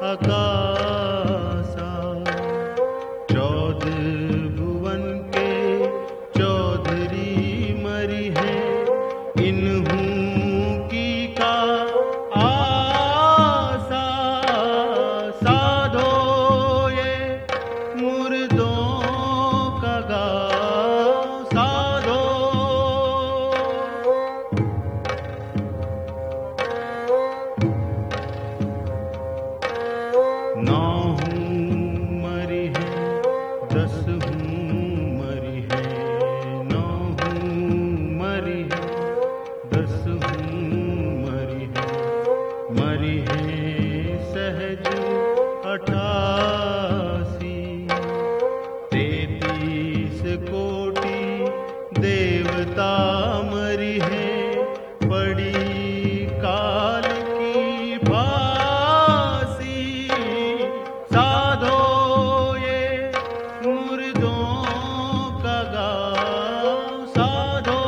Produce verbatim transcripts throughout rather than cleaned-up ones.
अकासा। चौदह भुवन के चौधरी मरी है, इन्हूं की का आसा। साधो ये मुर्दों का गाँव, साधो। नौ हूँ मरी है, दस हूँ मरी है, नौ हूँ मरी है, दस हूँ मरी है, मरी है सहज अठासी। तैतीस कोटि देवता मरी है, पड़ी काल की फांसी। साधो ये मुर्दों का गाँव, साधो।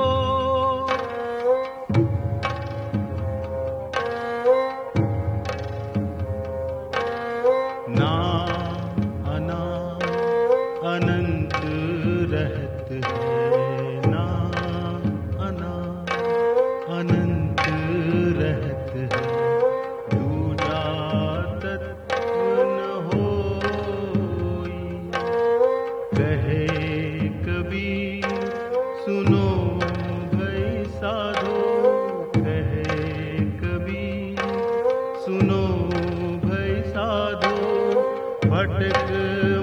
ना अना अनंत रहत है, ना अना अनंत रहत है। दूजा तत्व न होई, कहे कबीर सुनो भई साधो। कहे कबीर सुनो भई साधो। भटक